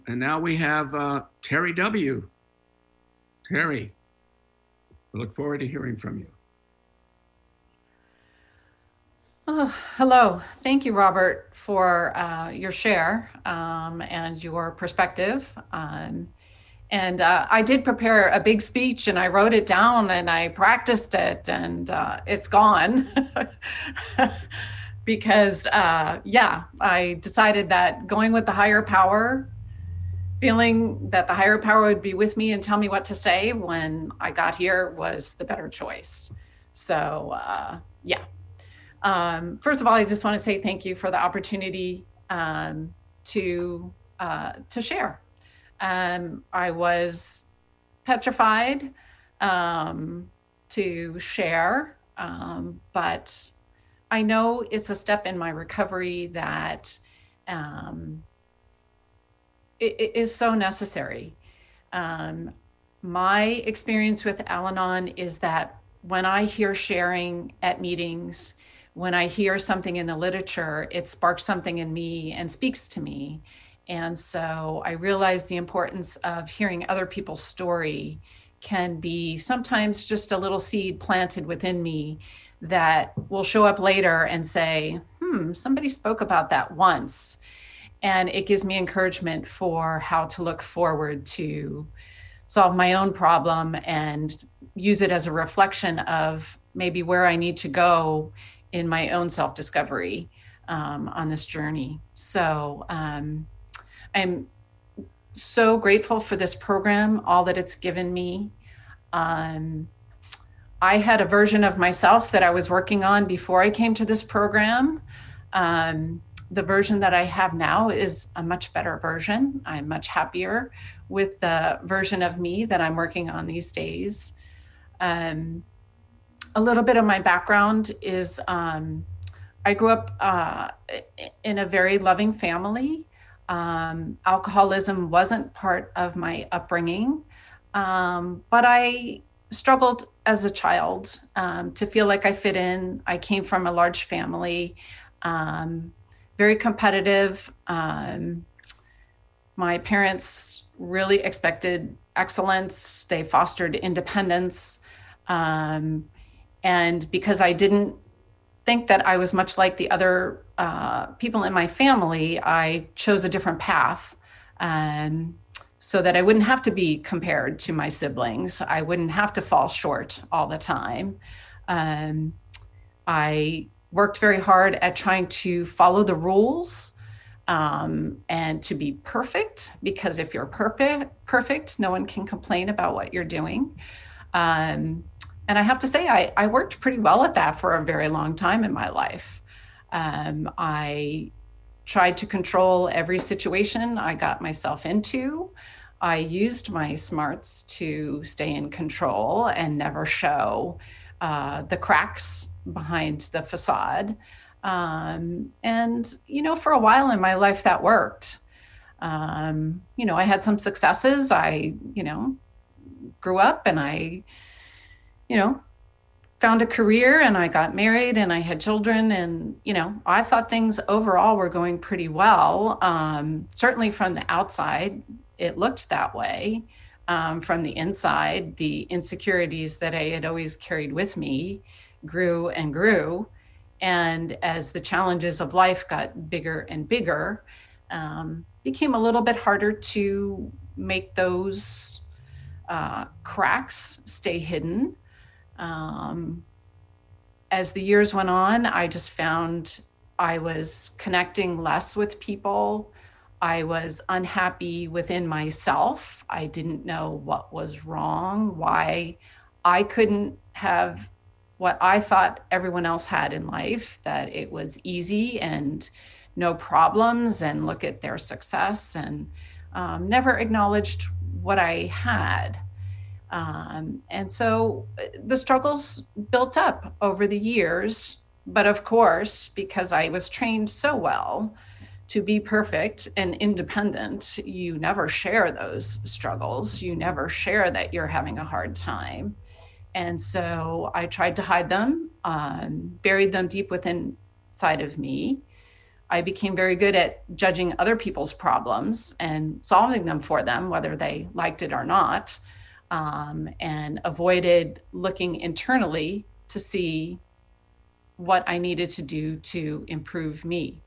And now we have Terry W. Terry, we look forward to hearing from you. Oh, hello. Thank you, Robert, for your share and your perspective. And I did prepare a big speech and I wrote it down and I practiced it and it's gone because, yeah, I decided that going with the higher power, feeling that the higher power would be with me and tell me what to say when I got here was the better choice. So, yeah. First of all, I just want to say thank you for the opportunity to share. I was petrified to share, but I know it's a step in my recovery that um, it is so necessary. Um, my experience with Al Anon is that when I hear sharing at meetings, when I hear something in the literature, it sparks something in me and speaks to me. And so I realize the importance of hearing other people's story can be sometimes just a little seed planted within me that will show up later and say, somebody spoke about that once. And it gives me encouragement for how to look forward to solve my own problem and use it as a reflection of maybe where I need to go in my own self discovery on this journey. So I'm so grateful for this program, all that it's given me. Um, I had a version of myself that I was working on before I came to this program. Um, the version that I have now is a much better version. I'm much happier with the version of me that I'm working on these days. Um, a little bit of my background is I grew up in a very loving family. Alcoholism wasn't part of my upbringing, but I struggled as a child to feel like I fit in. I came from a large family, um, very competitive. My parents really expected excellence, they fostered independence. Um, and because I didn't think that I was much like the other people in my family, I chose a different path so that I wouldn't have to be compared to my siblings. I wouldn't have to fall short all the time. Um, I worked very hard at trying to follow the rules and to be perfect, because if you're perfect, no one can complain about what you're doing. Um, and I have to say, I worked pretty well at that for a very long time in my life. I tried to control every situation I got myself into. I used my smarts to stay in control and never show the cracks behind the facade. And for a while in my life, that worked. I had some successes. I grew up and I you know, found a career and I got married and I had children. And I thought things overall were going pretty well. Certainly from the outside, it looked that way. From the inside, the insecurities that I had always carried with me grew and grew. And as the challenges of life got bigger and bigger, became a little bit harder to make those cracks stay hidden. um, as the years went on, I just found I was connecting less with people. I was unhappy within myself. I didn't know what was wrong, why I couldn't have what I thought everyone else had in life, that it was easy and no problems, and look at their success, and never acknowledged what I had. And so the struggles built up over the years. But of course, because I was trained so well to be perfect and independent, you never share those struggles. You never share that you're having a hard time. And so I tried to hide them, buried them deep within inside of me. I became very good at judging other people's problems and solving them for them, whether they liked it or not, and avoided looking internally to see what I needed to do to improve me.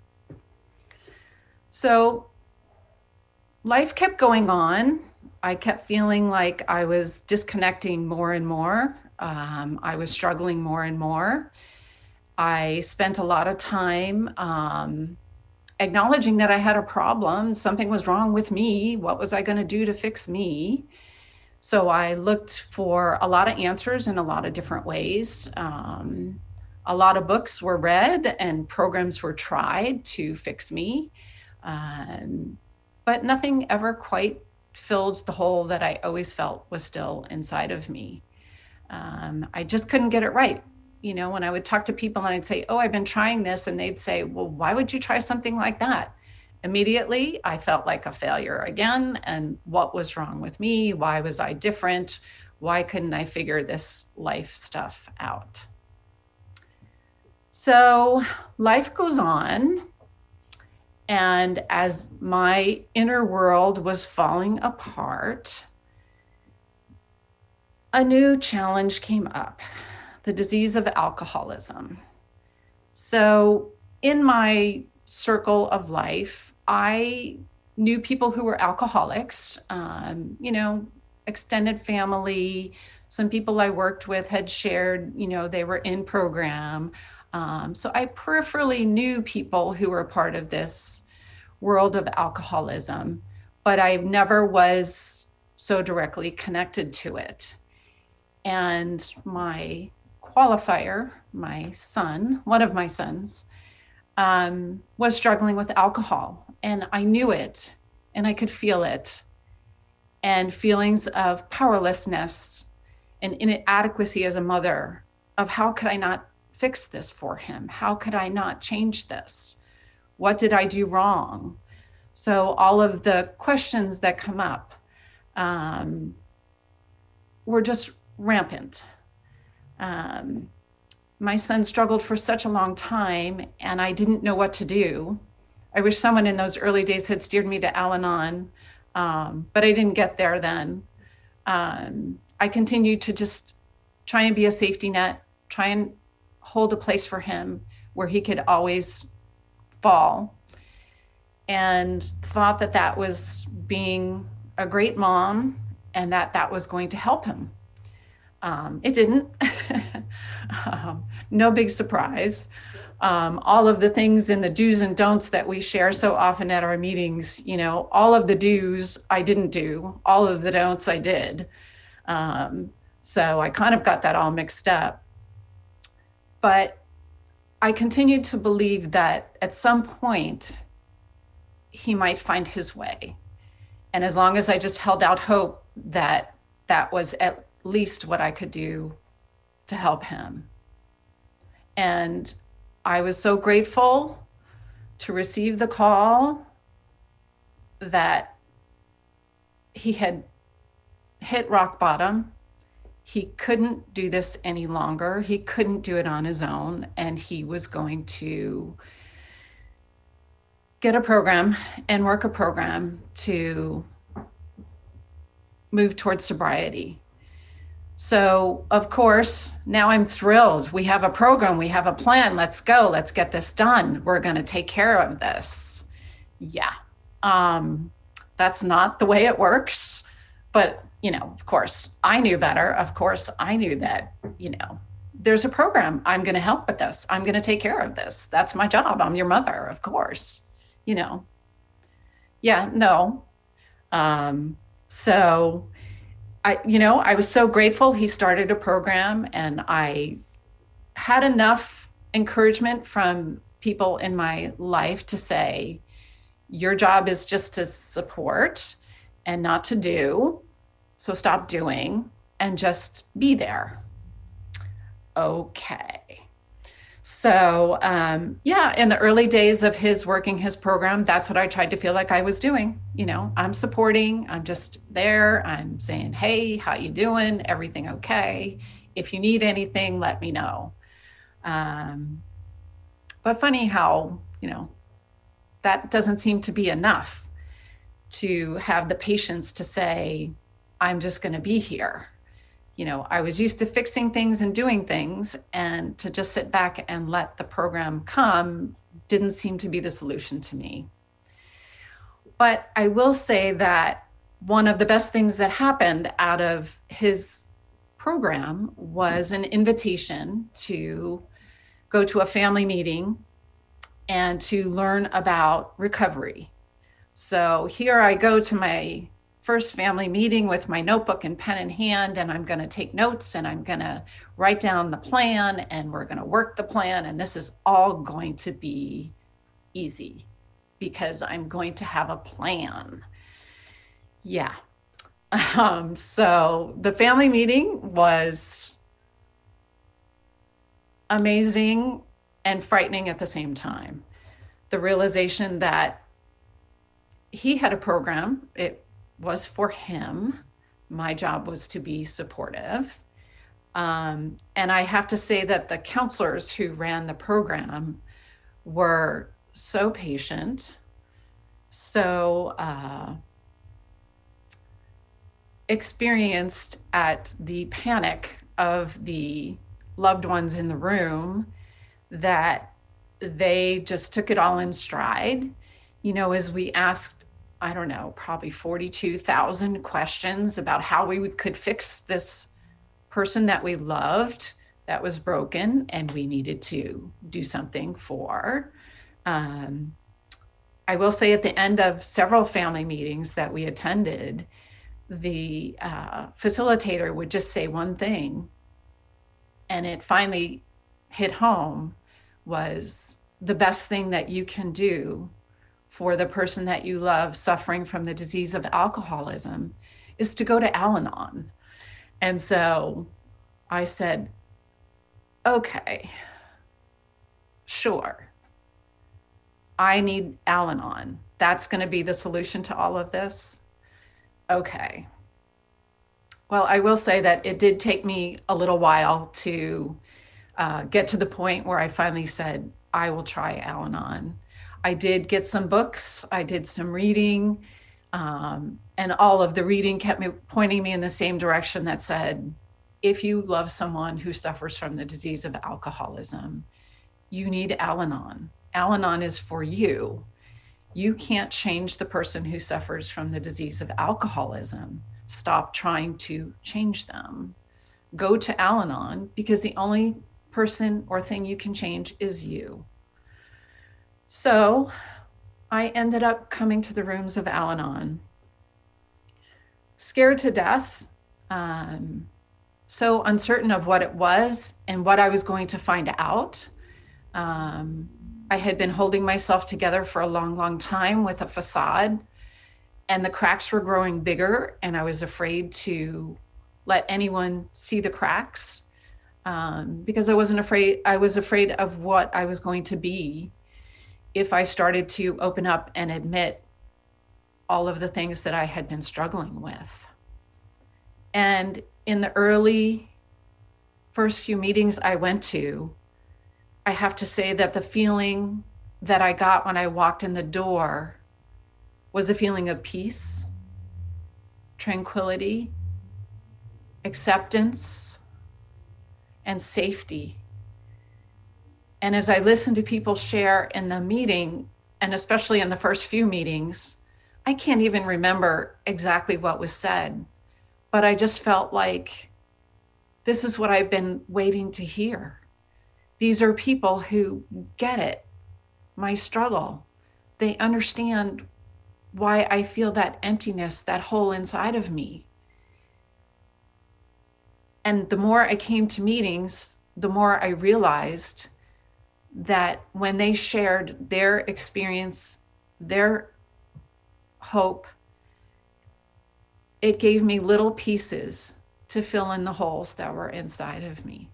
So life kept going on. I kept feeling like I was disconnecting more and more. I was struggling more and more. I spent a lot of time acknowledging that I had a problem. Something was wrong with me. What was I going to do to fix me? So I looked for a lot of answers in a lot of different ways. A lot of books were read and programs were tried to fix me. But nothing ever quite filled the hole that I always felt was still inside of me. I just couldn't get it right. You know, when I would talk to people and I'd say, oh, I've been trying this, and they'd say, well, why would you try something like that? Immediately, I felt like a failure again. And what was wrong with me? Why was I different? Why couldn't I figure this life stuff out? So life goes on. And as my inner world was falling apart, a new challenge came up: the disease of alcoholism. So in my circle of life, I knew people who were alcoholics, you know, extended family. Some people I worked with had shared, you know, they were in program. So I peripherally knew people who were part of this world of alcoholism, but I never was so directly connected to it. And my qualifier, my son, one of my sons, was struggling with alcohol, and I knew it and I could feel it, and feelings of powerlessness and inadequacy as a mother, of how could I not fix this for him? How could I not change this? What did I do wrong? So all of the questions that come up were just rampant. My son struggled for such a long time, and I didn't know what to do. I wish someone in those early days had steered me to Al-Anon, but I didn't get there then. I continued to just try and be a safety net, try and hold a place for him where he could always fall, and thought that that was being a great mom and that that was going to help him. It didn't. No big surprise. All of the things in the do's and don'ts that we share so often at our meetings, you know, all of the do's I didn't do, all of the don'ts I did. So I kind of got that all mixed up. But I continued to believe that at some point he might find his way. And as long as I just held out hope that that was at least what I could do to help him. And I was so grateful to receive the call that he had hit rock bottom. He couldn't do this any longer. He couldn't do it on his own. And he was going to get a program and work a program to move towards sobriety. So, of course, now I'm thrilled. We have a program, we have a plan. Let's go. Let's get this done. We're going to take care of this. Yeah. That's not the way it works. But, you know, of course, I knew better. Of course, I knew that, you know, there's a program. I'm going to help with this. I'm going to take care of this. That's my job. I'm your mother, of course, you know. Yeah, no. So I was so grateful he started a program, and I had enough encouragement from people in my life to say, your job is just to support and not to do. So stop doing and just be there. Okay. So, in the early days of his working his program, that's what I tried to feel like I was doing. You know, I'm supporting, I'm just there. I'm saying, hey, how you doing? Everything okay? If you need anything, let me know. But funny how, that doesn't seem to be enough to have the patience to say, I'm just going to be here. I was used to fixing things and doing things, and to just sit back and let the program come didn't seem to be the solution to me. But I will say that one of the best things that happened out of his program was an invitation to go to a family meeting and to learn about recovery. So here I go to my first family meeting with my notebook and pen in hand, and I'm going to take notes, and I'm going to write down the plan, and we're going to work the plan. And this is all going to be easy because I'm going to have a plan. Yeah. So the family meeting was amazing and frightening at the same time. The realization that he had a program, it was for him. My job was to be supportive. And I have to say that the counselors who ran the program were so patient, so experienced at the panic of the loved ones in the room that they just took it all in stride. As we asked, I don't know, probably 42,000 questions about how we could fix this person that we loved that was broken and we needed to do something for. I will say at the end of several family meetings that we attended, the facilitator would just say one thing, and it finally hit home, was the best thing that you can do for the person that you love suffering from the disease of alcoholism is to go to Al-Anon. And so I said, okay, sure. I need Al-Anon. That's going to be the solution to all of this. Okay. Well, I will say that it did take me a little while to get to the point where I finally said, I will try Al-Anon. I did get some books. I did some reading. And all of the reading kept me pointing me in the same direction that said, if you love someone who suffers from the disease of alcoholism, you need Al-Anon. Al-Anon is for you. You can't change the person who suffers from the disease of alcoholism. Stop trying to change them. Go to Al-Anon, because the only person or thing you can change is you. So I ended up coming to the rooms of Al-Anon, scared to death, so uncertain of what it was and what I was going to find out. I had been holding myself together for a long, long time with a facade, and the cracks were growing bigger, and I was afraid to let anyone see the cracks because I was afraid of what I was going to be if I started to open up and admit all of the things that I had been struggling with. And in the early first few meetings I went to, I have to say that the feeling that I got when I walked in the door was a feeling of peace, tranquility, acceptance, and safety. And as I listened to people share in the meeting, and especially in the first few meetings, I can't even remember exactly what was said, but I just felt like this is what I've been waiting to hear. These are people who get it, my struggle. They understand why I feel that emptiness, that hole inside of me. And the more I came to meetings, the more I realized that when they shared their experience, their hope, it gave me little pieces to fill in the holes that were inside of me.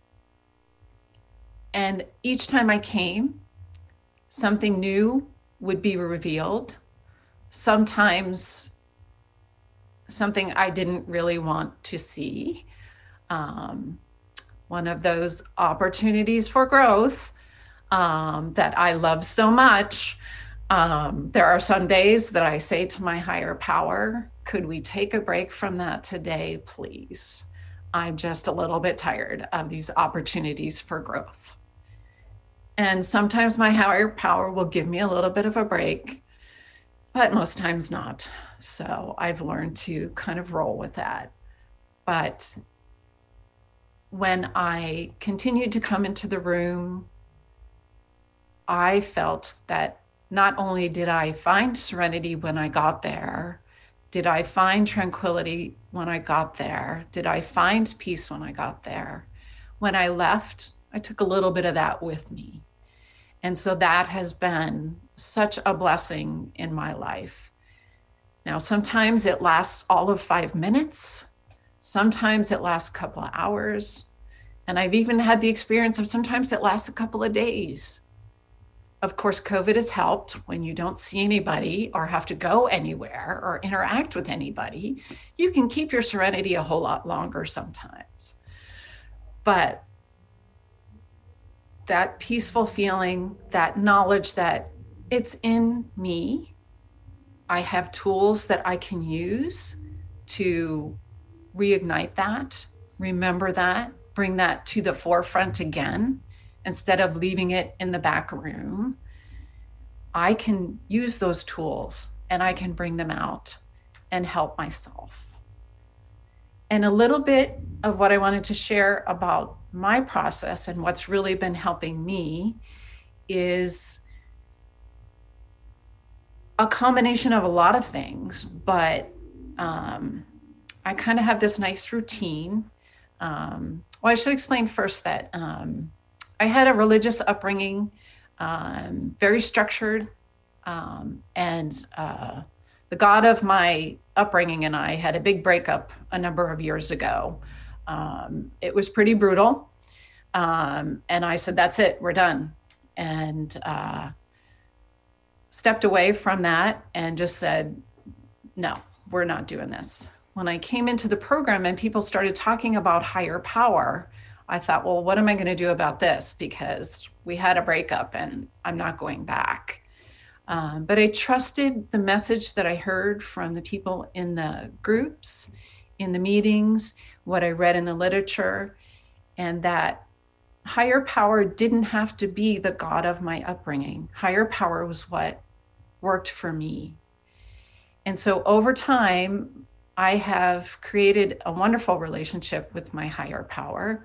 And each time I came, something new would be revealed. Sometimes something I didn't really want to see. One of those opportunities for growth that I love so much There are some days that I say to my higher power, could we take a break from that today, please? I'm just a little bit tired of these opportunities for growth. And sometimes my higher power will give me a little bit of a break, but most times not. So I've learned to kind of roll with that. But when I continued to come into the room, I felt that not only did I find serenity when I got there, did I find tranquility when I got there, did I find peace when I got there, when I left, I took a little bit of that with me. And so that has been such a blessing in my life. Now, sometimes it lasts all of 5 minutes. Sometimes it lasts a couple of hours. And I've even had the experience of sometimes it lasts a couple of days. Of course, COVID has helped when you don't see anybody or have to go anywhere or interact with anybody. You can keep your serenity a whole lot longer sometimes. But that peaceful feeling, that knowledge that it's in me, I have tools that I can use to reignite that, remember that, bring that to the forefront again, instead of leaving it in the back room. I can use those tools and I can bring them out and help myself. And a little bit of what I wanted to share about my process and what's really been helping me is a combination of a lot of things, but I kind of have this nice routine. Well, I should explain first that I had a religious upbringing, very structured, and the God of my upbringing and I had a big breakup a number of years ago. It was pretty brutal. And I said, that's it, we're done. And stepped away from that and just said, no, we're not doing this. When I came into the program and people started talking about higher power, I thought, well, what am I going to do about this? Because we had a breakup and I'm not going back. But I trusted the message that I heard from the people in the groups, in the meetings, what I read in the literature, and that higher power didn't have to be the God of my upbringing. Higher power was what worked for me. And so over time, I have created a wonderful relationship with my higher power.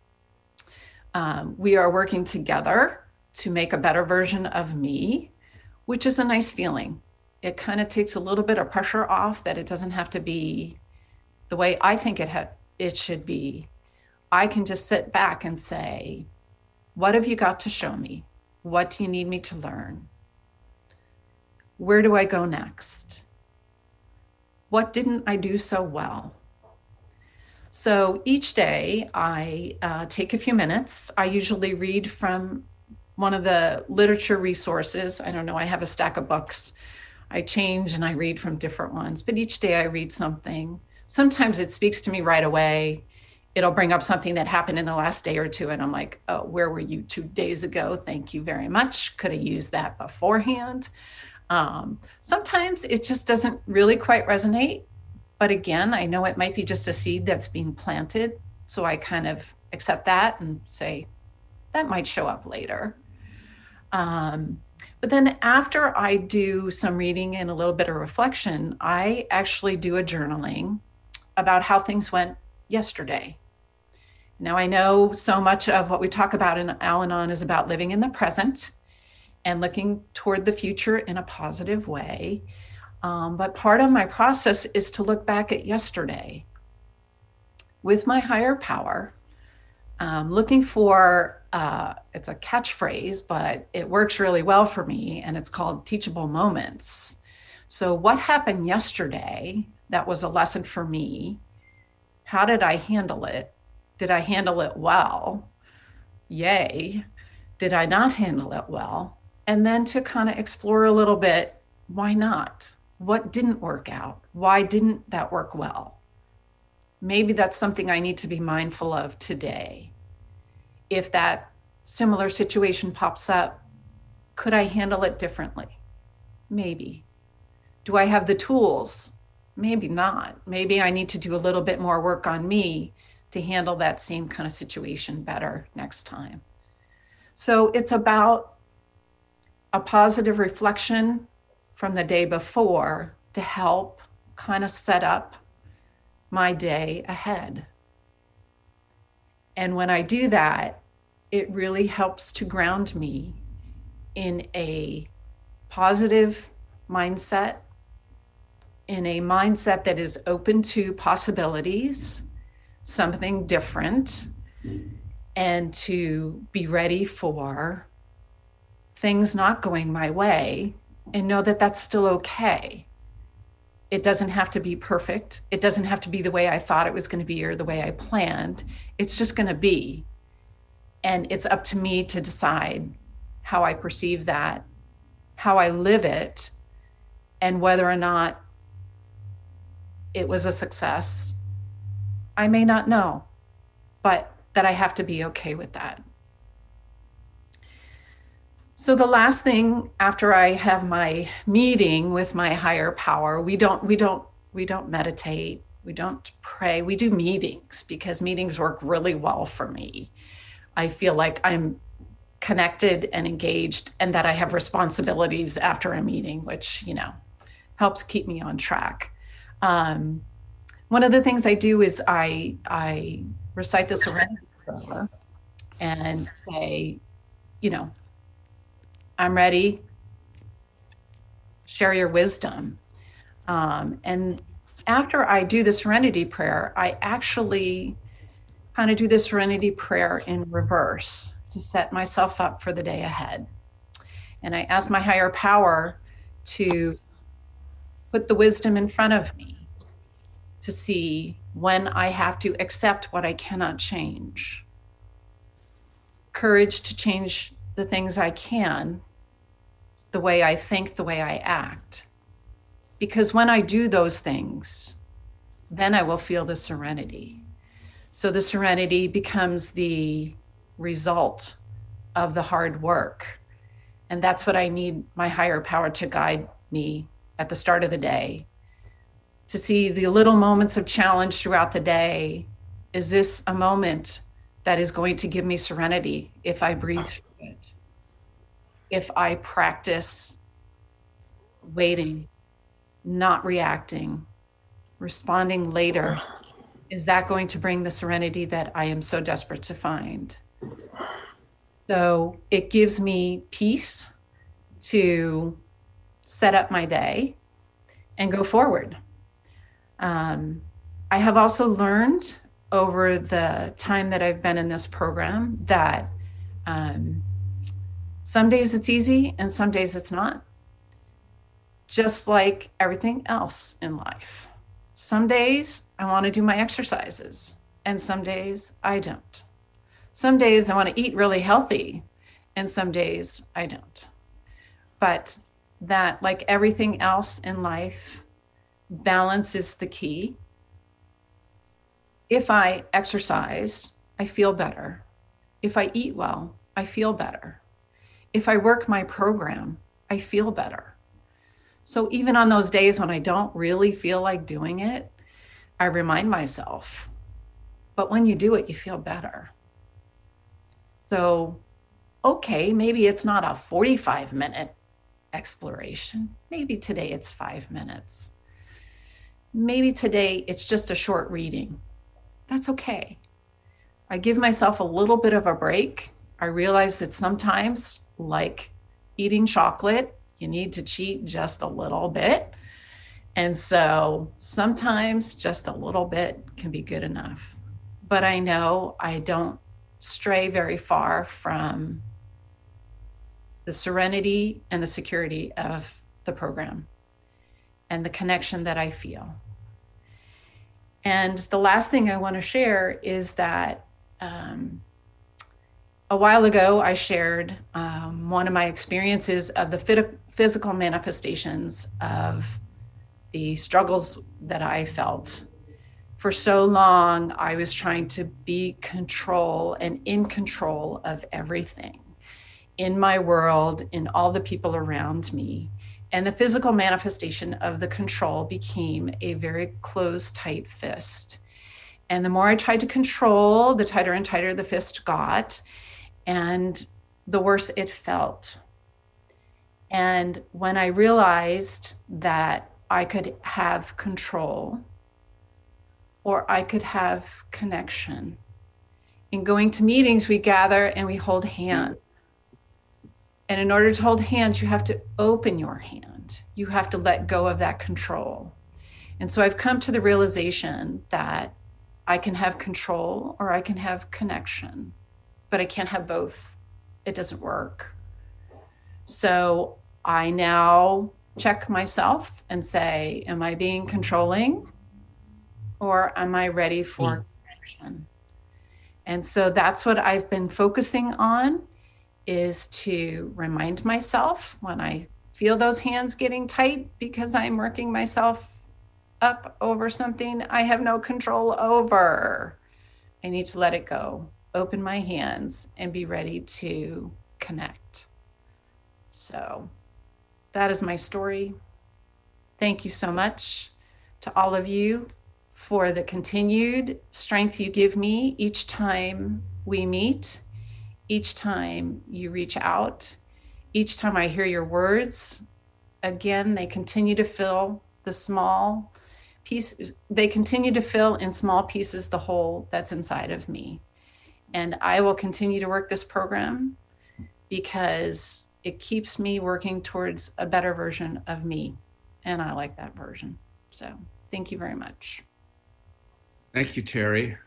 We are working together to make a better version of me, which is a nice feeling. It kind of takes a little bit of pressure off that it doesn't have to be the way I think it should be. I can just sit back and say, what have you got to show me? What do you need me to learn? Where do I go next? What didn't I do so well? So each day I take a few minutes. I usually read from one of the literature resources. I don't know, I have a stack of books. I change and I read from different ones, but each day I read something. Sometimes it speaks to me right away. It'll bring up something that happened in the last day or two. And I'm like, oh, where were you 2 days ago? Thank you very much. Could have used that beforehand. Sometimes it just doesn't really quite resonate. But again, I know it might be just a seed that's being planted. So I kind of accept that and say, that might show up later. But then after I do some reading and a little bit of reflection, I actually do a journaling about how things went yesterday. Now, I know so much of what we talk about in Al-Anon is about living in the present and looking toward the future in a positive way. But part of my process is to look back at yesterday with my higher power, looking for, it's a catchphrase, but it works really well for me, and it's called teachable moments. So what happened yesterday that was a lesson for me? How did I handle it? Did I handle it well? Yay. Did I not handle it well? And then to kind of explore a little bit, why not? What didn't work out? Why didn't that work well? Maybe that's something I need to be mindful of today. If that similar situation pops up, could I handle it differently? Maybe. Do I have the tools? Maybe not. Maybe I need to do a little bit more work on me to handle that same kind of situation better next time. So it's about a positive reflection from the day before to help kind of set up my day ahead. And when I do that, it really helps to ground me in a positive mindset, in a mindset that is open to possibilities, something different, and to be ready for things not going my way and know that that's still okay. It doesn't have to be perfect. It doesn't have to be the way I thought it was going to be or the way I planned. It's just going to be. And it's up to me to decide how I perceive that, how I live it, and whether or not it was a success. I may not know, but that I have to be okay with that. So the last thing after I have my meeting with my higher power, we don't meditate, we don't pray, we do meetings because meetings work really well for me. I feel like I'm connected and engaged and that I have responsibilities after a meeting, which, helps keep me on track. One of the things I do is I recite the Serenity Prayer and say, I'm ready, share your wisdom. And after I do the Serenity Prayer, I actually kind of do the Serenity Prayer in reverse to set myself up for the day ahead. And I ask my higher power to put the wisdom in front of me to see when I have to accept what I cannot change. Courage to change the things I can, the way I think, the way I act. Because when I do those things, then I will feel the serenity. So the serenity becomes the result of the hard work. And that's what I need my higher power to guide me at the start of the day, to see the little moments of challenge throughout the day. Is this a moment that is going to give me serenity if I breathe through it? If I practice waiting, not reacting, responding later, is that going to bring the serenity that I am so desperate to find? So it gives me peace to set up my day and go forward. I have also learned over the time that I've been in this program that some days it's easy and some days it's not. Just like everything else in life. Some days I want to do my exercises and some days I don't. Some days I want to eat really healthy and some days I don't. But that, like everything else in life, balance is the key. If I exercise, I feel better. If I eat well, I feel better. If I work my program, I feel better. So even on those days when I don't really feel like doing it, I remind myself, but when you do it, you feel better. So, okay, maybe it's not a 45-minute exploration. Maybe today it's 5 minutes. Maybe today it's just a short reading. That's okay. I give myself a little bit of a break. I realize that sometimes, like eating chocolate, you need to cheat just a little bit. And so sometimes just a little bit can be good enough. But I know I don't stray very far from the serenity and the security of the program and the connection that I feel. And the last thing I want to share is that a while ago, I shared one of my experiences of the physical manifestations of the struggles that I felt. For so long, I was trying to be control and in control of everything in my world, in all the people around me. And the physical manifestation of the control became a very closed, tight fist. And the more I tried to control, the tighter and tighter the fist got, and the worse it felt. And when I realized that I could have control or I could have connection, in going to meetings, we gather and we hold hands. And in order to hold hands, you have to open your hand. You have to let go of that control. And so I've come to the realization that I can have control or I can have connection, but I can't have both. It doesn't work. So I now check myself and say, am I being controlling or am I ready for connection? And so that's what I've been focusing on, is to remind myself when I feel those hands getting tight because I'm working myself up over something I have no control over. I need to let it go, open my hands, and be ready to connect. So that is my story. Thank you so much to all of you for the continued strength you give me each time we meet, each time you reach out, each time I hear your words. Again, they continue to fill the small pieces, they continue to fill in small pieces the whole that's inside of me. And I will continue to work this program because it keeps me working towards a better version of me. And I like that version. So thank you very much. Thank you, Terry.